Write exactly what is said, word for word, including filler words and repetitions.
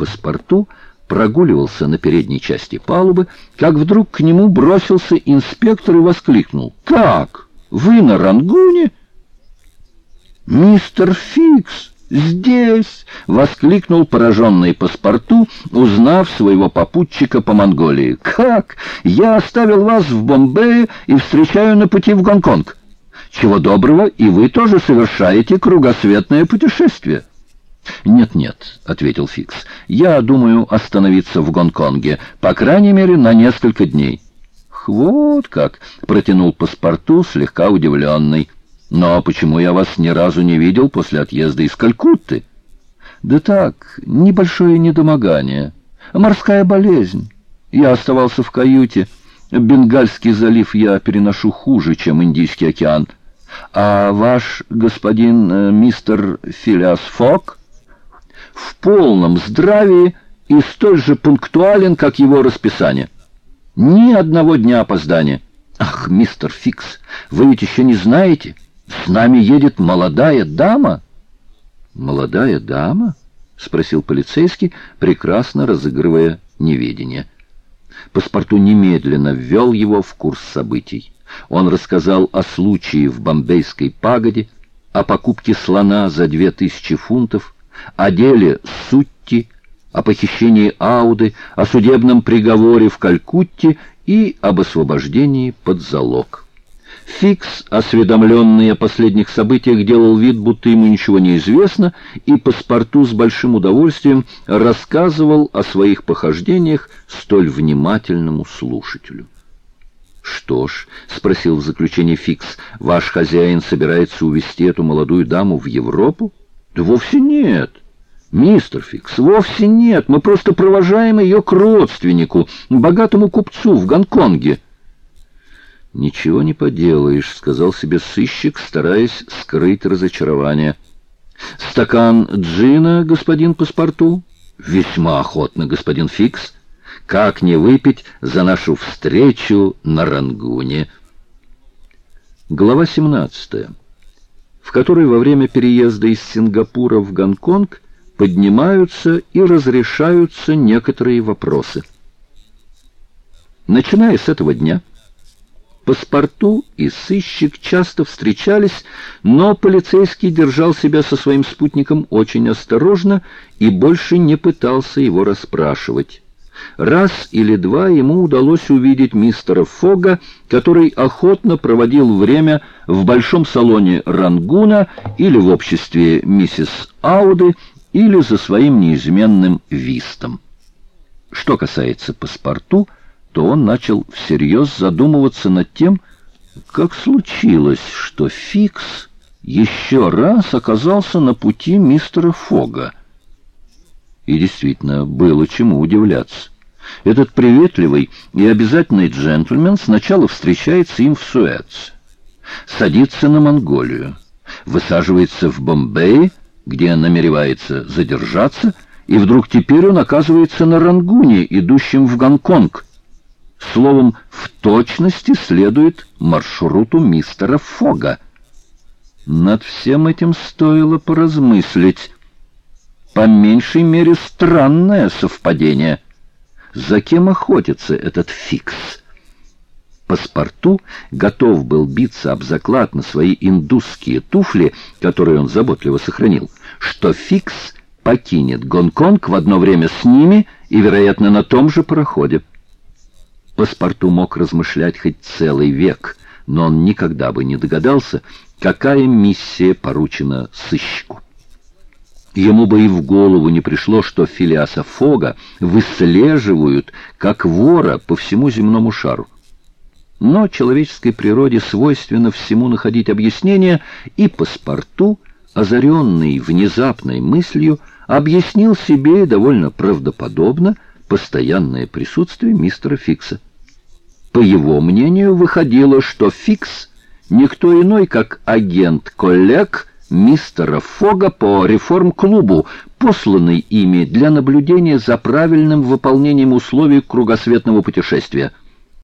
Паспорту прогуливался на передней части палубы, как вдруг к нему бросился инспектор и воскликнул: «Как? Вы на Рангуне?» «Мистер Фикс здесь!» — воскликнул пораженный Паспорту, узнав своего попутчика по Монголии. «Как? Я оставил вас в Бомбее и встречаю на пути в Гонконг. Чего доброго, и вы тоже совершаете кругосветное путешествие». «Нет-нет», — ответил Фикс, — «я думаю остановиться в Гонконге, по крайней мере, на несколько дней». «Вот как!» — протянул Паспорту, слегка удивленный. «Но почему я вас ни разу не видел после отъезда из Калькутты?» «Да так, небольшое недомогание, морская болезнь. Я оставался в каюте. Бенгальский залив я переношу хуже, чем Индийский океан. А ваш господин э, мистер Филиас Фок в полном здравии и столь же пунктуален, как его расписание. Ни одного дня опоздания. Ах, мистер Фикс, вы ведь еще не знаете, с нами едет молодая дама». «Молодая дама?» — спросил полицейский, прекрасно разыгрывая неведение. Паспорту немедленно ввел его в курс событий. Он рассказал о случае в Бомбейской пагоде, о покупке слона за две тысячи фунтов, о деле Сутти, о похищении Ауды, о судебном приговоре в Калькутте и об освобождении под залог. Фикс, осведомленный о последних событиях, делал вид, будто ему ничего не известно, и Паспорту с большим удовольствием рассказывал о своих похождениях столь внимательному слушателю. «Что ж», — спросил в заключение Фикс, — «ваш хозяин собирается увезти эту молодую даму в Европу?» «Да вовсе нет, мистер Фикс, вовсе нет. Мы просто провожаем ее к родственнику, богатому купцу в Гонконге». «Ничего не поделаешь», — сказал себе сыщик, стараясь скрыть разочарование. «Стакан джина, господин Паспорту?» «Весьма охотно, господин Фикс. Как не выпить за нашу встречу на Рангуне?» Глава семнадцатая, в которой во время переезда из Сингапура в Гонконг поднимаются и разрешаются некоторые вопросы. Начиная с этого дня, Паспорту и сыщик часто встречались, но полицейский держал себя со своим спутником очень осторожно и больше не пытался его расспрашивать. Раз или два ему удалось увидеть мистера Фога, который охотно проводил время в большом салоне Рангуна или в обществе миссис Ауды, или за своим неизменным вистом. Что касается Паспорту, то он начал всерьез задумываться над тем, как случилось, что Фикс еще раз оказался на пути мистера Фога. И действительно, было чему удивляться. Этот приветливый и обязательный джентльмен сначала встречается им в Суэц, садится на Монголию, высаживается в Бомбее, где намеревается задержаться, и вдруг теперь он оказывается на Рангуне, идущем в Гонконг. Словом, в точности следует маршруту мистера Фога. Над всем этим стоило поразмыслить. По меньшей мере странное совпадение. За кем охотится этот Фикс? Паспорту готов был биться об заклад на свои индусские туфли, которые он заботливо сохранил, что Фикс покинет Гонконг в одно время с ними и, вероятно, на том же пароходе. Паспорту мог размышлять хоть целый век, но он никогда бы не догадался, какая миссия поручена сыщику. Ему бы и в голову не пришло, что Филиаса Фога выслеживают как вора по всему земному шару. Но человеческой природе свойственно всему находить объяснение, и Паспорту, озаренный внезапной мыслью, объяснил себе довольно правдоподобно постоянное присутствие мистера Фикса. По его мнению, выходило, что Фикс — никто иной, как агент-коллег мистера Фога по реформ-клубу, посланный ими для наблюдения за правильным выполнением условий кругосветного путешествия.